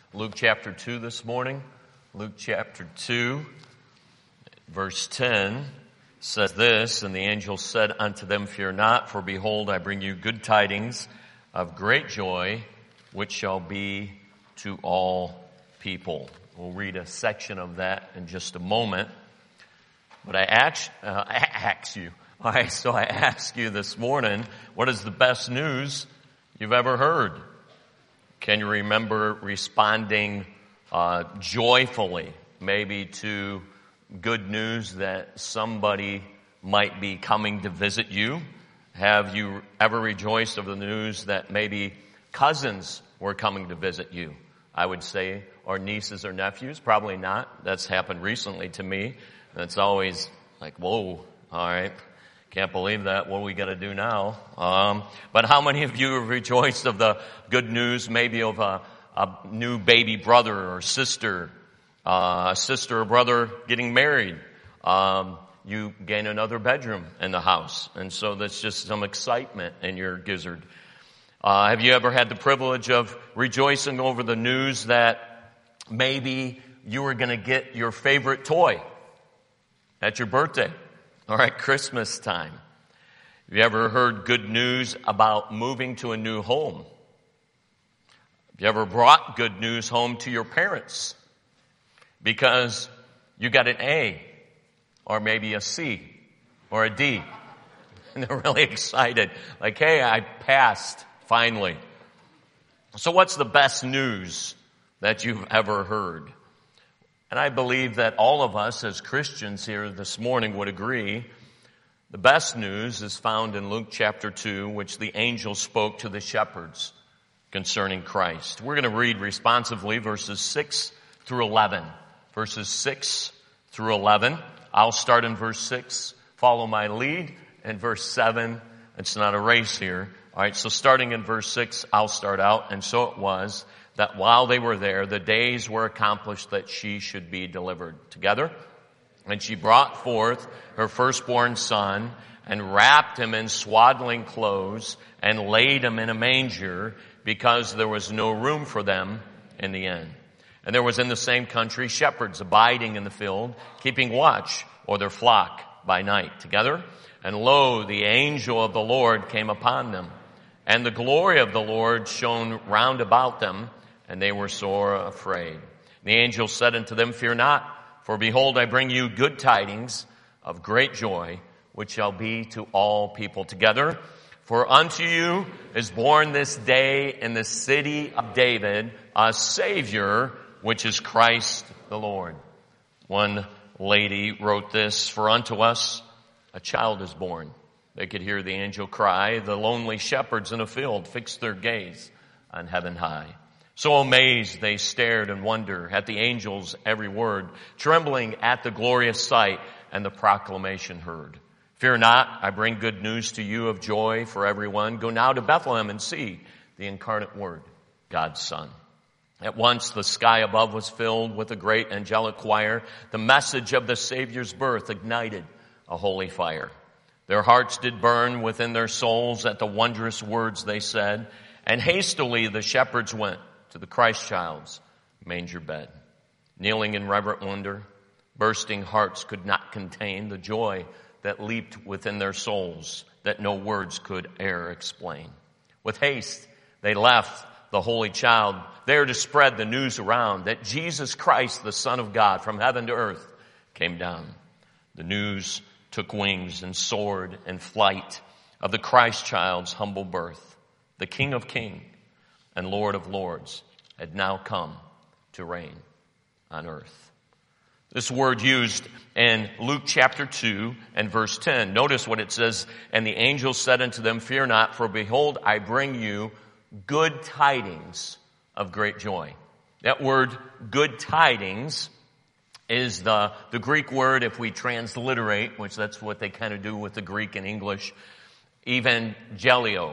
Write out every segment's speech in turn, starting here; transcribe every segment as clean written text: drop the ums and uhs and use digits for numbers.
Luke chapter 2 this morning. Luke chapter 2, verse 10 says this, "And the angel said unto them, Fear not, for behold, I bring you good tidings of great joy, which shall be to all people." We'll read a section of that in just a moment. But I ask you this morning, what is the best news you've ever heard? Can you remember responding joyfully, maybe to good news that somebody might be coming to visit you? Have you ever rejoiced over the news that maybe cousins were coming to visit you? I would say, or nieces or nephews. Probably not. That's happened recently to me. It's always like, whoa, all right. Can't believe that. What are we going to do now? But how many of you have rejoiced of the good news, maybe of a new baby brother or sister, a sister or brother getting married? You gain another bedroom in the house. And so that's just some excitement in your gizzard. Have you ever had the privilege of rejoicing over the news that maybe you were going to get your favorite toy at your birthday or at Christmas time? Have you ever heard good news about moving to a new home? Have you ever brought good news home to your parents because you got an A or maybe a C or a D? And they're really excited. Like, hey, I passed finally. So what's the best news that you've ever heard? And I believe that all of us as Christians here this morning would agree the best news is found in Luke chapter 2, which the angel spoke to the shepherds concerning Christ. We're going to read responsively verses 6 through 11. Verses 6 through 11. I'll start in verse 6, follow my lead. And verse 7, it's not a race here. All right, so starting in verse 6, I'll start out. And so it was that while they were there, the days were accomplished that she should be delivered. Together. And she brought forth her firstborn son and wrapped him in swaddling clothes and laid him in a manger because there was no room for them in the inn. And there was in the same country shepherds abiding in the field, keeping watch o'er their flock by night. Together. And lo, the angel of the Lord came upon them, and the glory of the Lord shone round about them, and they were sore afraid. The angel said unto them, Fear not, for behold, I bring you good tidings of great joy, which shall be to all people. Together. For unto you is born this day in the city of David a Savior, which is Christ the Lord. One lady wrote this, For unto us a child is born. They could hear the angel cry. The lonely shepherds in a field fixed their gaze on heaven high. So amazed they stared in wonder at the angel's every word, trembling at the glorious sight and the proclamation heard. Fear not, I bring good news to you of joy for everyone. Go now to Bethlehem and see the incarnate Word, God's Son. At once the sky above was filled with a great angelic choir. The message of the Savior's birth ignited a holy fire. Their hearts did burn within their souls at the wondrous words they said, and hastily the shepherds went to the Christ child's manger bed. Kneeling in reverent wonder, bursting hearts could not contain the joy that leaped within their souls that no words could e'er explain. With haste they left the holy child there to spread the news around that Jesus Christ, the Son of God, from heaven to earth came down. The news took wings and soared in flight of the Christ child's humble birth. The King of Kings and Lord of Lords had now come to reign on earth. This word used in Luke chapter 2 and verse 10. Notice what it says, And the angel said unto them, Fear not, for behold, I bring you good tidings of great joy. That word, good tidings, is the Greek word, if we transliterate, which that's what they kind of do with the Greek and English, evangelio.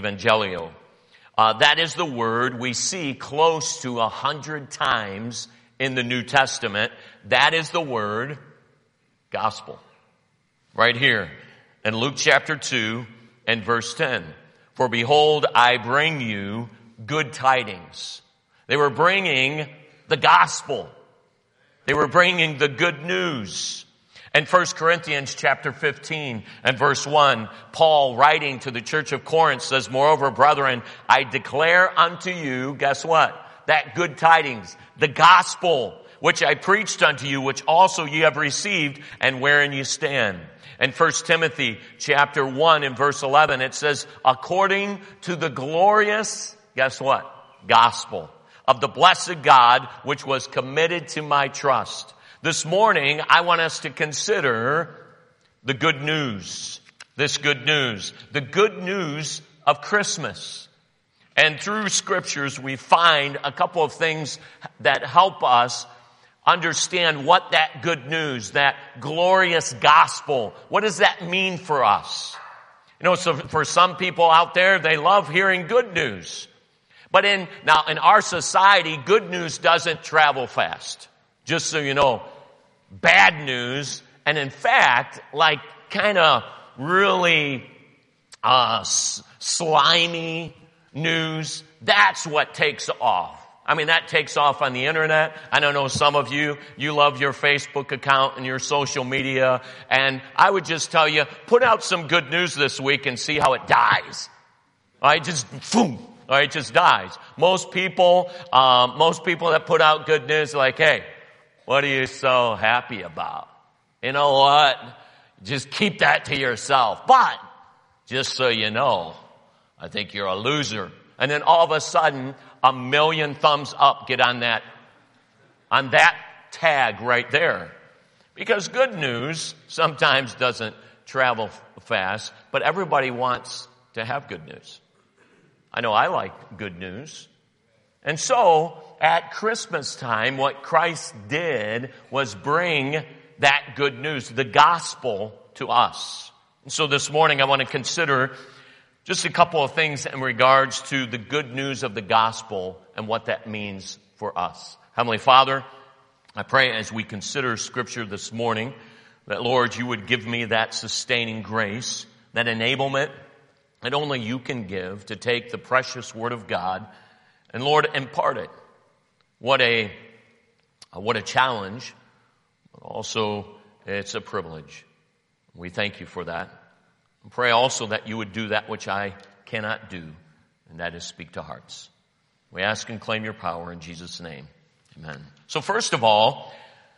That is the word we see close to 100 times in the New Testament. That is the word gospel. Right here in Luke chapter 2 and verse 10. For behold, I bring you good tidings. They were bringing the gospel. They were bringing the good news. In 1 Corinthians chapter 15 and verse 1, Paul, writing to the church of Corinth, says, "Moreover, brethren, I declare unto you," guess what? "That good tidings, the gospel, which I preached unto you, which also ye have received, and wherein ye stand." In 1 Timothy chapter 1 and verse 11, it says, "According to the glorious," guess what? "Gospel of the blessed God, which was committed to my trust." This morning, I want us to consider the good news. This good news. The good news of Christmas. And through scriptures, we find a couple of things that help us understand what that good news, that glorious gospel, what does that mean for us? You know, so for some people out there, they love hearing good news. But in our society, good news doesn't travel fast. Just so you know, bad news, and in fact, like kind of really slimy news, that's what takes off. I mean, that takes off on the internet. I don't know, some of you love your Facebook account and your social media, and I would just tell you, put out some good news this week and see how it dies. All right, just boom. All right, it just dies. Most people that put out good news are like, "Hey, what are you so happy about? You know what? Just keep that to yourself. But, just so you know, I think you're a loser." And then all of a sudden, 1 million thumbs up get on that tag right there. Because good news sometimes doesn't travel fast, but everybody wants to have good news. I know I like good news. And so, at Christmas time, what Christ did was bring that good news, the gospel, to us. And so this morning I want to consider just a couple of things in regards to the good news of the gospel and what that means for us. Heavenly Father, I pray as we consider Scripture this morning that, Lord, you would give me that sustaining grace, that enablement that only you can give to take the precious Word of God and, Lord, impart it. What a challenge, but also it's a privilege. We thank you for that. And pray also that you would do that which I cannot do, and that is speak to hearts. We ask and claim your power in Jesus' name. Amen. So first of all,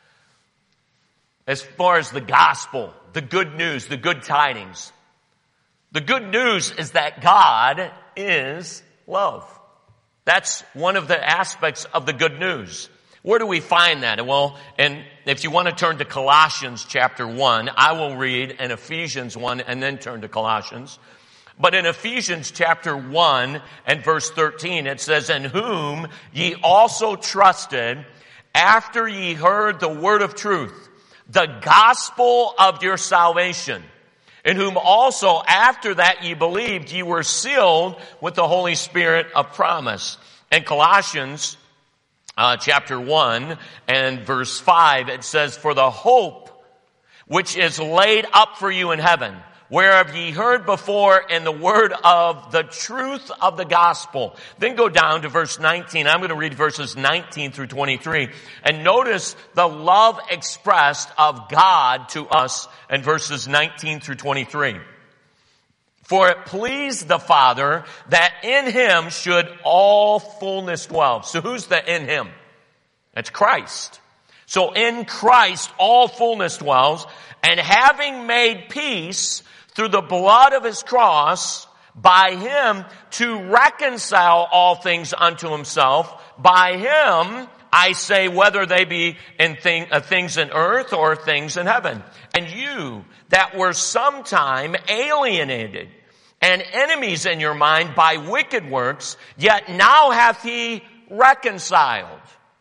as far as the gospel, the good news, the good tidings, the good news is that God is love. That's one of the aspects of the good news. Where do we find that? Well, and if you want to turn to Colossians chapter 1, I will read in Ephesians 1 and then turn to Colossians. But in Ephesians chapter 1 and verse 13, it says, "In whom ye also trusted, after ye heard the word of truth, the gospel of your salvation, in whom also after that ye believed, ye were sealed with the Holy Spirit of promise." In Colossians chapter 1 and verse 5, it says, "For the hope which is laid up for you in heaven, whereof ye heard before in the word of the truth of the gospel." Then go down to verse 19. I'm going to read verses 19 through 23. And notice the love expressed of God to us in verses 19 through 23. "For it pleased the Father that in him should all fullness dwell." So who's the in him? That's Christ. So in Christ all fullness dwells, "and having made peace through the blood of his cross, by him to reconcile all things unto himself. By him, I say, whether they be in things in earth or things in heaven. And you that were sometime alienated and enemies in your mind by wicked works, yet now hath he reconciled."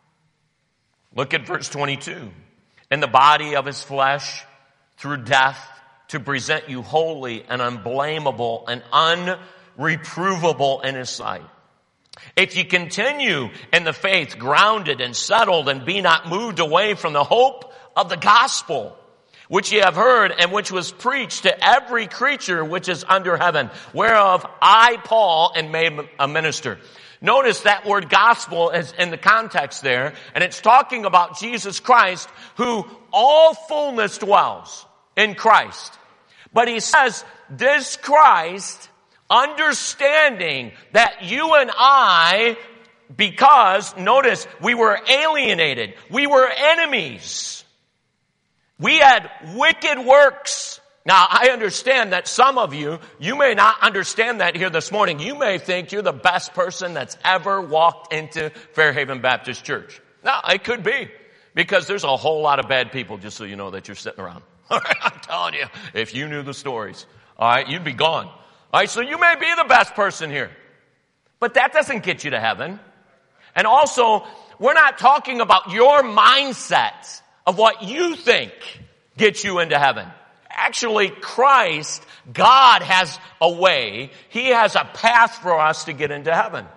Look at verse 22. "In the body of his flesh through death, to present you holy and unblameable and unreprovable in his sight. If you continue in the faith, grounded and settled, and be not moved away from the hope of the gospel, which ye have heard, and which was preached to every creature which is under heaven, whereof I, Paul, am made a minister." Notice that word gospel is in the context there, and it's talking about Jesus Christ, who all fullness dwells in Christ. But he says, this Christ, understanding that you and I, because, notice, we were alienated, we were enemies, we had wicked works. Now, I understand that some of you may not understand that here this morning. You may think you're the best person that's ever walked into Fairhaven Baptist Church. Now, it could be, because there's a whole lot of bad people, just so you know, that you're sitting around. All right, I'm telling you, if you knew the stories, all right, you'd be gone. All right, so you may be the best person here. But that doesn't get you to heaven. And also, we're not talking about your mindset of what you think gets you into heaven. Actually, Christ, God has a way. He has a path for us to get into heaven.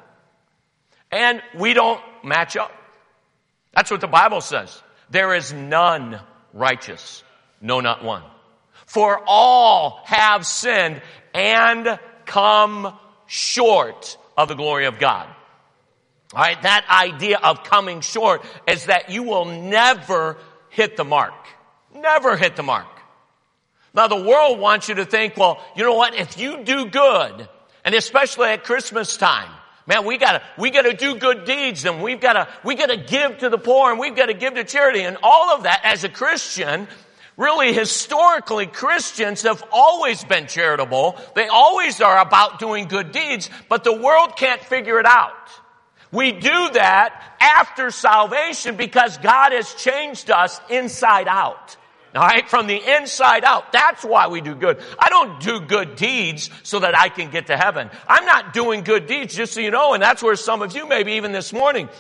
And we don't match up. That's what the Bible says. There is none righteous, no, not one. For all have sinned and come short of the glory of God. All right, that idea of coming short is that you will never hit the mark. Never hit the mark. Now, the world wants you to think, well, you know what? If you do good, and especially at Christmas time, man, we gotta do good deeds, and we gotta give to the poor, and we've got to give to charity, and all of that. As a Christian, really, historically, Christians have always been charitable. They always are about doing good deeds, but the world can't figure it out. We do that after salvation because God has changed us inside out. All right, from the inside out. That's why we do good. I don't do good deeds so that I can get to heaven. I'm not doing good deeds, just so you know, and that's where some of you, maybe even this morning,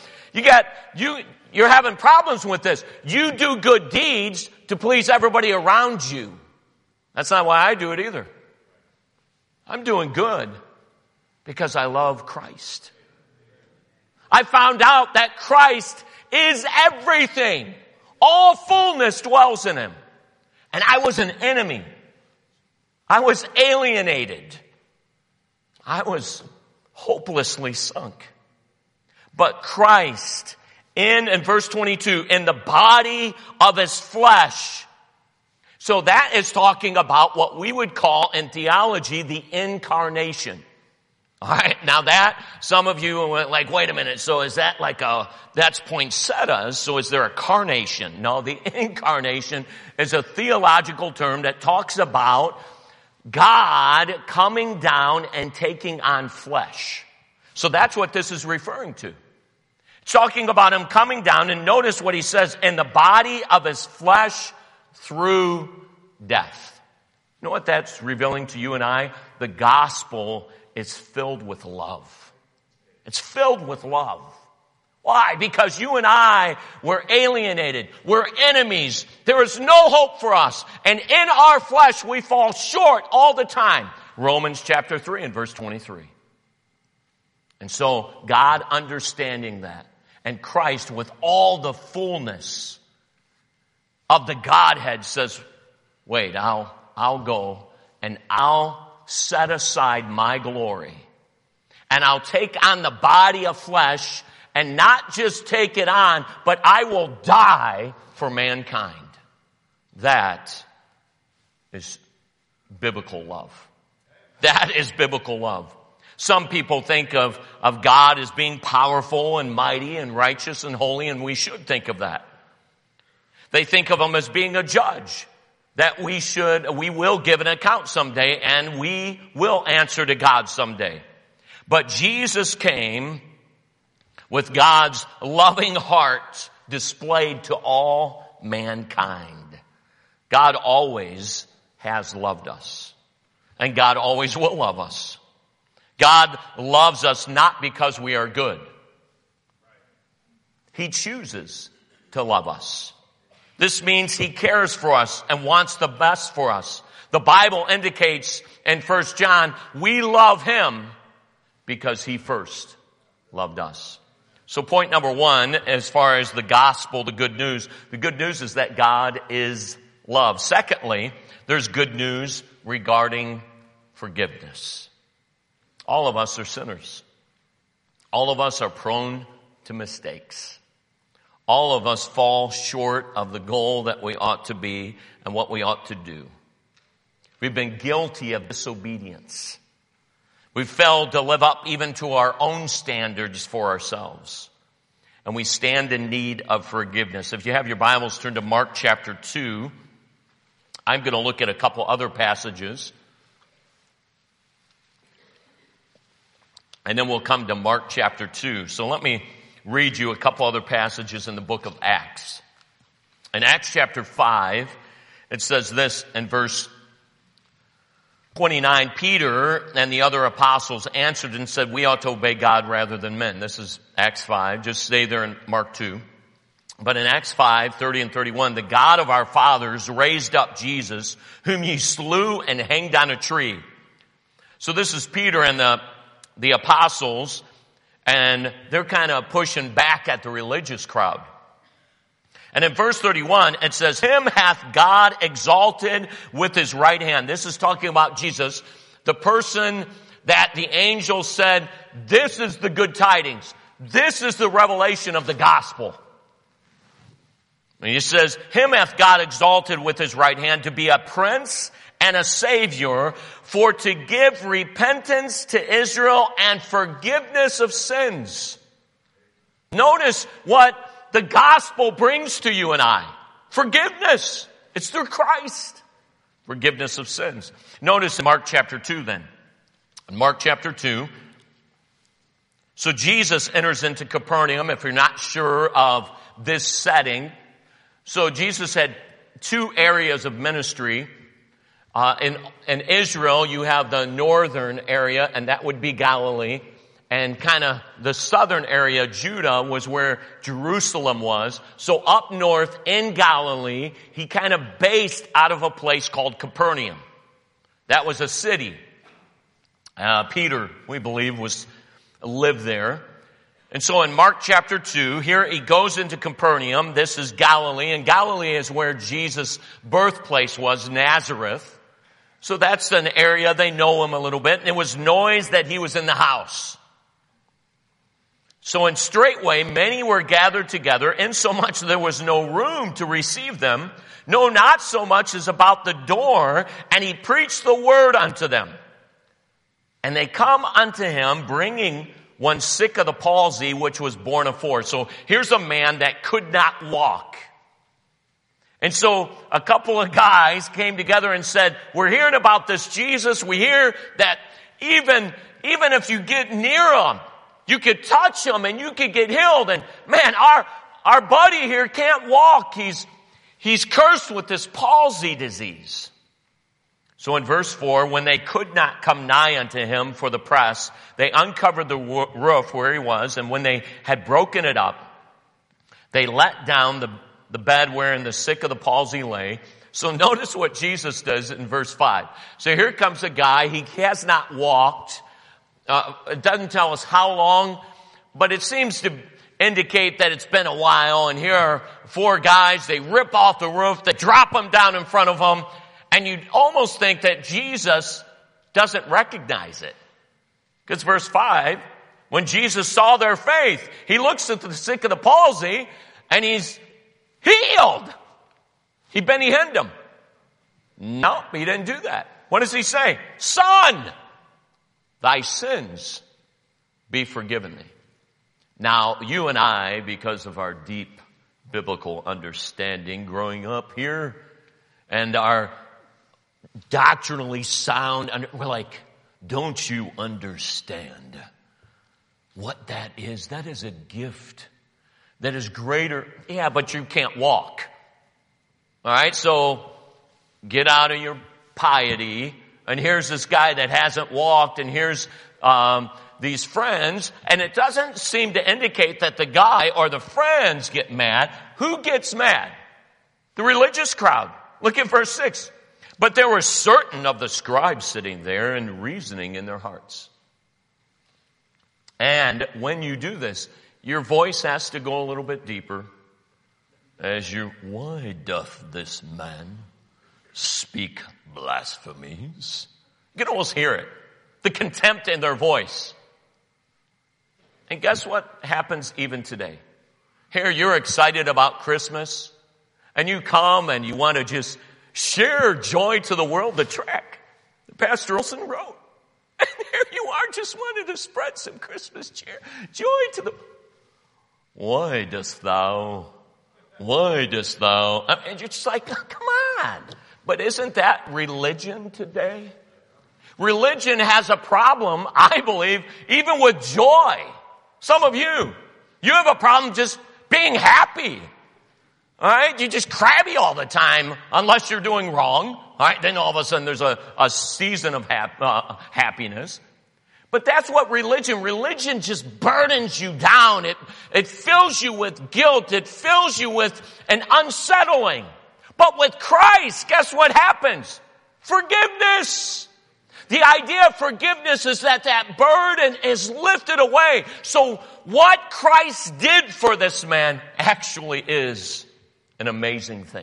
you're having problems with this. You do good deeds to please everybody around you. That's not why I do it either. I'm doing good because I love Christ. I found out that Christ is everything. All fullness dwells in him. And I was an enemy. I was alienated. I was hopelessly sunk. But Christ, in verse 22, in the body of his flesh. So that is talking about what we would call in theology the incarnation. All right, now that, some of you went like, wait a minute, so is that that's poinsettias, so is there a carnation? No, the incarnation is a theological term that talks about God coming down and taking on flesh. So that's what this is referring to. It's talking about him coming down, and notice what he says, in the body of his flesh through death. You know what that's revealing to you and I? The gospel is filled with love. It's filled with love. Why? Because you and I were alienated. We're enemies. There is no hope for us. And in our flesh, we fall short all the time. Romans chapter 3 and verse 23. And so God, understanding that, and Christ with all the fullness of the Godhead, says, wait, I'll go and I'll set aside my glory, and I'll take on the body of flesh, and not just take it on, but I will die for mankind. That is biblical love. That is biblical love. Some people think of God as being powerful and mighty and righteous and holy, and we should think of that. They think of him as being a judge, that we will give an account someday, and we will answer to God someday. But Jesus came with God's loving heart displayed to all mankind. God always has loved us, and God always will love us. God loves us not because we are good. He chooses to love us. This means he cares for us and wants the best for us. The Bible indicates in 1 John, we love him because he first loved us. So point number one, as far as the gospel, the good news is that God is love. Secondly, there's good news regarding forgiveness. All of us are sinners. All of us are prone to mistakes. All of us fall short of the goal that we ought to be and what we ought to do. We've been guilty of disobedience. We've failed to live up even to our own standards for ourselves. And we stand in need of forgiveness. If you have your Bibles, turn to Mark chapter 2. I'm going to look at a couple other passages. And then we'll come to Mark chapter 2. So let me read you a couple other passages in the book of Acts. In Acts chapter 5, it says this in verse 29, Peter and the other apostles answered and said, we ought to obey God rather than men. This is Acts 5. Just stay there in Mark 2. But in Acts 5, 30 and 31, the God of our fathers raised up Jesus, whom ye slew and hanged on a tree. So this is Peter and the apostles, and they're kind of pushing back at the religious crowd. And in verse 31, it says, him hath God exalted with his right hand. This is talking about Jesus, the person that the angel said, this is the good tidings. This is the revelation of the gospel. And he says, him hath God exalted with his right hand to be a prince and a savior, for to give repentance to Israel and forgiveness of sins. Notice what the gospel brings to you and I. Forgiveness. It's through Christ. Forgiveness of sins. Notice in Mark chapter 2 then. In Mark chapter 2. So Jesus enters into Capernaum, if you're not sure of this setting. So Jesus had two areas of ministry. In Israel, you have the northern area, and that would be Galilee. And kind of the southern area, Judah, was where Jerusalem was. So up north in Galilee, he kind of based out of a place called Capernaum. That was a city. Peter, we believe, lived there. And so in Mark chapter 2, here he goes into Capernaum. This is Galilee, and Galilee is where Jesus' birthplace was, Nazareth. So that's an area they know him a little bit. And it was noise that he was in the house. So in straightway, many were gathered together, insomuch there was no room to receive them. No, not so much as about the door, and he preached the word unto them. And they come unto him, bringing one sick of the palsy, which was born of four. So here's a man that could not walk. And so a couple of guys came together and said, we're hearing about this Jesus. We hear that even if you get near him, you could touch him and you could get healed. And man, our buddy here can't walk. He's cursed with this palsy disease. So in verse 4, when they could not come nigh unto him for the press, they uncovered the roof where he was. And when they had broken it up, they let down the bed wherein the sick of the palsy lay. So notice what Jesus does in verse 5. So here comes a guy. He has not walked. It doesn't tell us how long, but it seems to indicate that it's been a while. And here are four guys. They rip off the roof. They drop him down in front of him. And you'd almost think that Jesus doesn't recognize it. Because verse 5, when Jesus saw their faith, he looks at the sick of the palsy and he's healed. He Benny Hinned him. No, he didn't do that. What does he say? Son, thy sins be forgiven thee. Now, you and I, because of our deep biblical understanding growing up here and our doctrinally sound, we're like, don't you understand what that is? That is a gift that is greater. Yeah, but you can't walk. All right, so get out of your piety. And here's this guy that hasn't walked, and here's these friends, and it doesn't seem to indicate that the guy or the friends get mad. Who gets mad? The religious crowd. Look at verse 6. But there were certain of the scribes sitting there and reasoning in their hearts. And when you do this, your voice has to go a little bit deeper. Why doth this man speak blasphemies? You can almost hear it. The contempt in their voice. And guess what happens even today? Here you're excited about Christmas, and you come and you want to just share joy to the world, the track that Pastor Olson wrote. And here you are just wanting to spread some Christmas cheer, joy to the... Why dost thou? And you're just like, oh, come on. But isn't that religion today? Religion has a problem, I believe, even with joy. Some of you have a problem just being happy. All right? You're just crabby all the time unless you're doing wrong. All right? Then all of a sudden there's a season of happiness. But that's what religion just burdens you down. It fills you with guilt. It fills you with an unsettling. But with Christ, guess what happens? Forgiveness. The idea of forgiveness is that burden is lifted away. So what Christ did for this man actually is an amazing thing.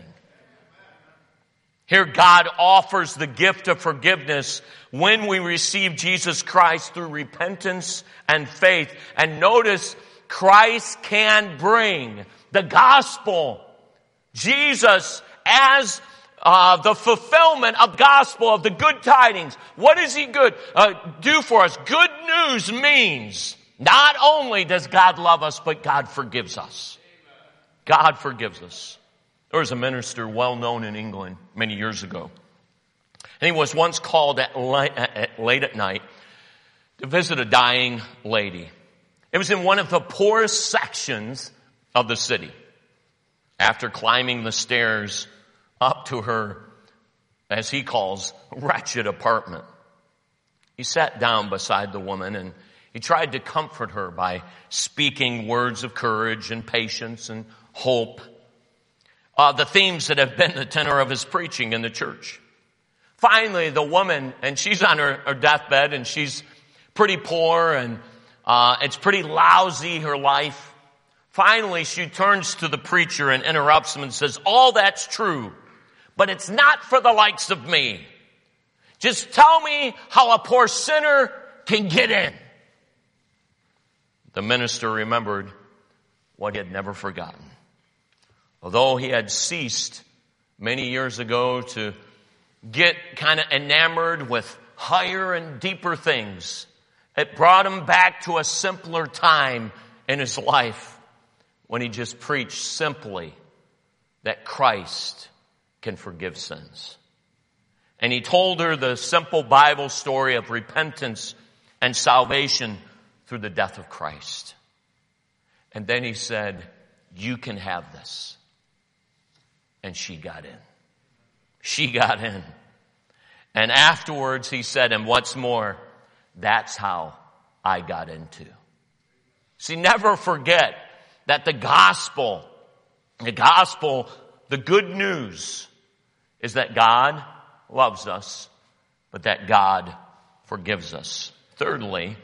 Here God offers the gift of forgiveness when we receive Jesus Christ through repentance and faith. And notice, Christ can bring the gospel, Jesus as the fulfillment of gospel, of the good tidings. What does he do for us? Good news means not only does God love us, but God forgives us. God forgives us. There was a minister well known in England many years ago. And he was once called late at night to visit a dying lady. It was in one of the poorest sections of the city. After climbing the stairs up to her, as he calls, wretched apartment, he sat down beside the woman and he tried to comfort her by speaking words of courage and patience and hope. The themes that have been the tenor of his preaching in the church. Finally, the woman, and she's on her deathbed, and she's pretty poor, and it's pretty lousy, her life. Finally, she turns to the preacher and interrupts him and says, all that's true, but it's not for the likes of me. Just tell me how a poor sinner can get in. The minister remembered what he had never forgotten. Although he had ceased many years ago to get kind of enamored with higher and deeper things, it brought him back to a simpler time in his life when he just preached simply that Christ can forgive sins. And he told her the simple Bible story of repentance and salvation through the death of Christ. And then he said, you can have this. And she got in. She got in. And afterwards he said, and what's more, that's how I got in too. See, never forget that the gospel, the good news is that God loves us, but that God forgives us. Thirdly,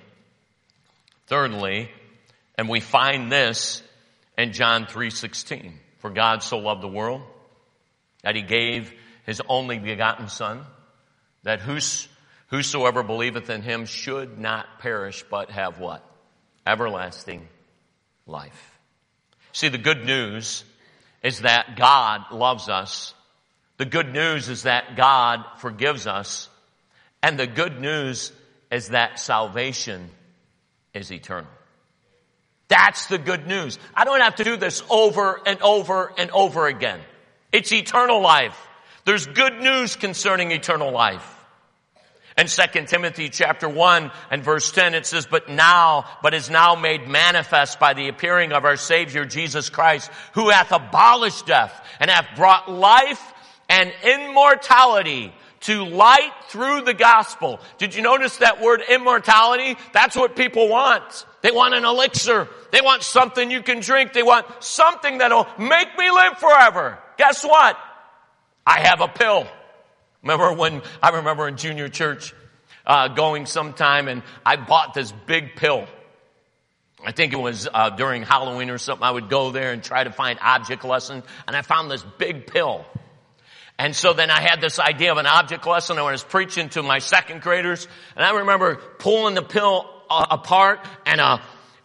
and we find this in John 3:16. For God so loved the world that he gave his only begotten Son, that whosoever believeth in him should not perish, but have what? Everlasting life. See, the good news is that God loves us. The good news is that God forgives us. And the good news is that salvation is eternal. That's the good news. I don't have to do this over and over and over again. It's eternal life. There's good news concerning eternal life. In 2 Timothy chapter 1 and verse 10, it says, but is now made manifest by the appearing of our Savior Jesus Christ, who hath abolished death and hath brought life and immortality to light through the gospel. Did you notice that word immortality? That's what people want. They want an elixir. They want something you can drink. They want something that'll make me live forever. Guess what? I have a pill. I remember in junior church going sometime, and I bought this big pill. I think it was during Halloween or something. I would go there and try to find object lesson, and I found this big pill. And so then I had this idea of an object lesson. I was preaching to my second graders, and I remember pulling the pill apart, and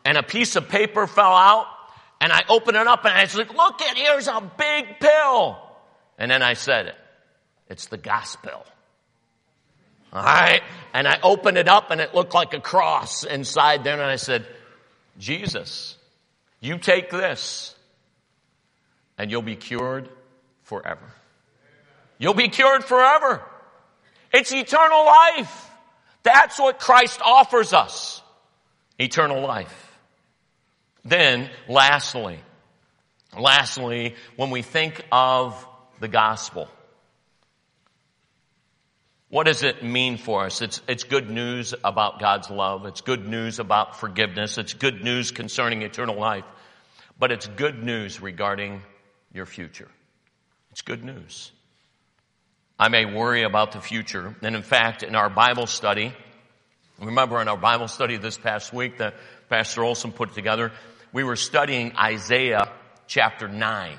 and a piece of paper fell out, and I opened it up, and I said, look, here's a big pill. And then I said it. It's the gospel. All right? And I opened it up, and it looked like a cross inside there, and I said, Jesus, you take this, and you'll be cured forever. You'll be cured forever. It's eternal life. That's what Christ offers us. Eternal life. Then, lastly, when we think of the gospel, what does it mean for us? It's good news about God's love. It's good news about forgiveness. It's good news concerning eternal life. But it's good news regarding your future. It's good news. I may worry about the future. And in fact, in our Bible study, remember in our Bible study this past week that Pastor Olson put together, we were studying Isaiah chapter 9.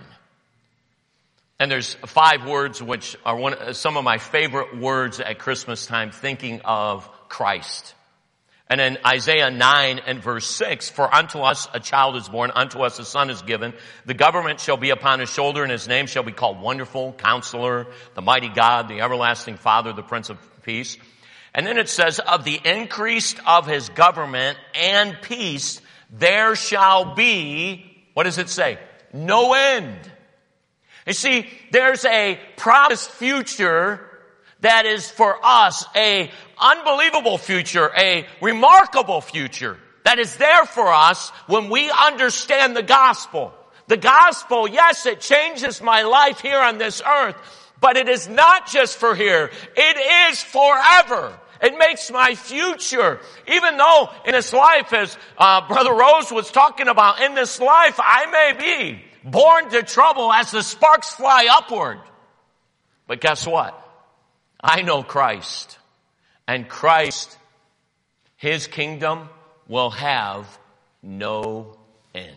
And there's 5 words which are some of my favorite words at Christmas time, thinking of Christ. And in Isaiah 9 and verse 6, for unto us a child is born, unto us a son is given. The government shall be upon his shoulder, and his name shall be called Wonderful, Counselor, the Mighty God, the Everlasting Father, the Prince of Peace. And then it says, of the increase of his government and peace, there shall be, what does it say? No end. You see, there's a promised future that is for us a unbelievable future, a remarkable future that is there for us when we understand the gospel. The gospel, yes, it changes my life here on this earth, but it is not just for here. It is forever. It makes my future. Even though in this life, as Brother Rose was talking about, in this life I may be born to trouble as the sparks fly upward. But guess what? I know Christ. And Christ, his kingdom will have no end.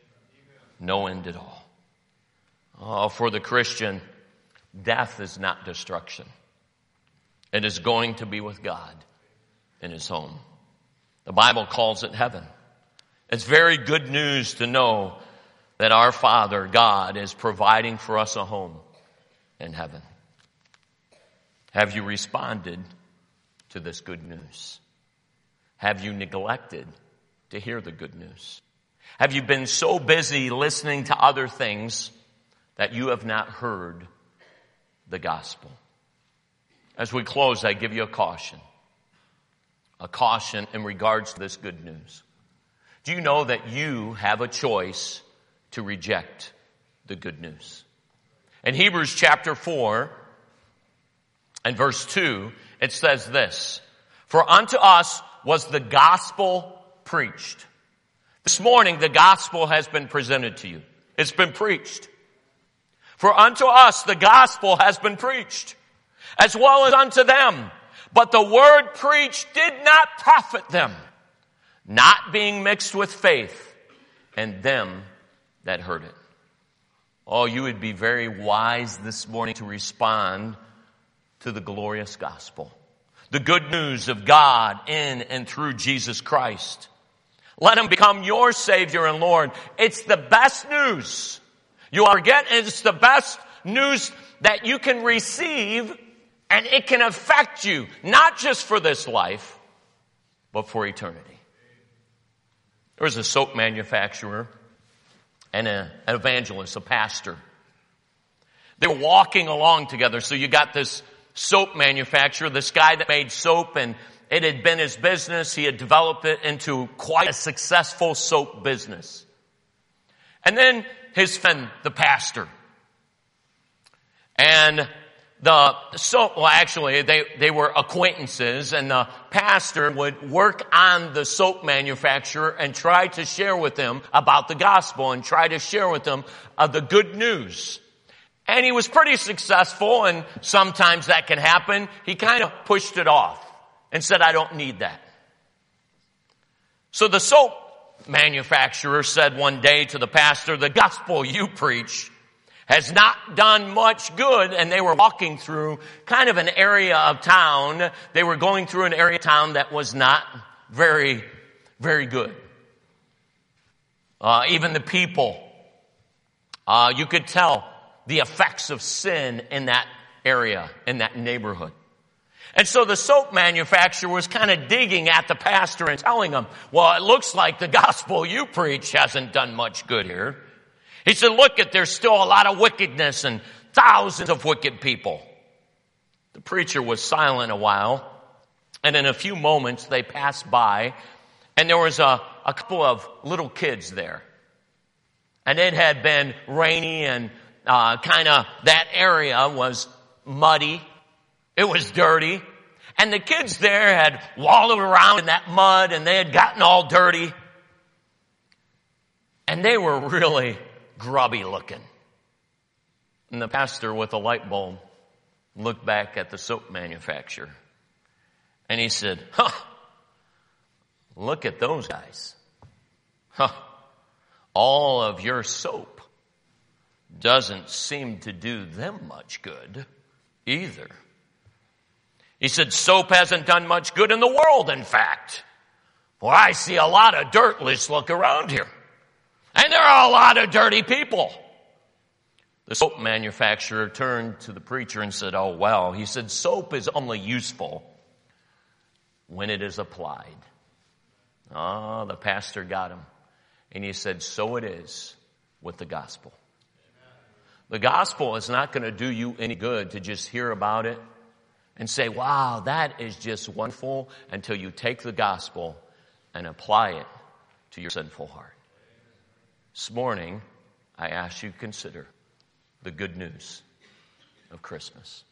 No end at all. Oh, for the Christian, death is not destruction. It is going to be with God in his home. The Bible calls it heaven. It's very good news to know that our Father, God, is providing for us a home in heaven. Have you responded to this good news? Have you neglected to hear the good news? Have you been so busy listening to other things that you have not heard the gospel? As we close, I give you a caution in regards to this good news. Do you know that you have a choice to reject the good news? In Hebrews chapter 4 and verse 2, it says this, for unto us was the gospel preached. This morning, the gospel has been presented to you. It's been preached. For unto us the gospel has been preached, as well as unto them. But the word preached did not profit them, not being mixed with faith in them that heard it. Oh, you would be very wise this morning to respond to the glorious gospel. The good news of God in and through Jesus Christ. Let him become your Savior and Lord. It's the best news. You are getting, it's the best news that you can receive, and it can affect you, not just for this life, but for eternity. There was a soap manufacturer and an evangelist, a pastor. They were walking along together. So you got this soap manufacturer, this guy that made soap, and it had been his business. He had developed it into quite a successful soap business. And then his friend, the pastor. And they were acquaintances, and the pastor would work on the soap manufacturer and try to share with them about the gospel and try to share with them the good news. And he was pretty successful, and sometimes that can happen. He kind of pushed it off and said, I don't need that. So the soap manufacturer said one day to the pastor, the gospel you preach has not done much good. And they were walking through kind of an area of town. They were going through an area of town that was not very, very good. even the people. You could tell the effects of sin in that area, in that neighborhood. And so the soap manufacturer was kind of digging at the pastor and telling him, well, it looks like the gospel you preach hasn't done much good here. He said, look, there's still a lot of wickedness and thousands of wicked people. The preacher was silent a while, and in a few moments they passed by, and there was a couple of little kids there. And it had been rainy, and kind of that area was muddy. It was dirty. And the kids there had wallowed around in that mud, and they had gotten all dirty. And they were really grubby looking. And the pastor with a light bulb looked back at the soap manufacturer. And he said, look at those guys. All of your soap doesn't seem to do them much good either. He said, soap hasn't done much good in the world, in fact. Well, I see a lot of dirt. Let's look around here. And there are a lot of dirty people. The soap manufacturer turned to the preacher and said, oh, well, he said, soap is only useful when it is applied. Oh, the pastor got him. And he said, so it is with the gospel. The gospel is not going to do you any good to just hear about it and say, wow, that is just wonderful, until you take the gospel and apply it to your sinful heart. This morning, I ask you to consider the good news of Christmas.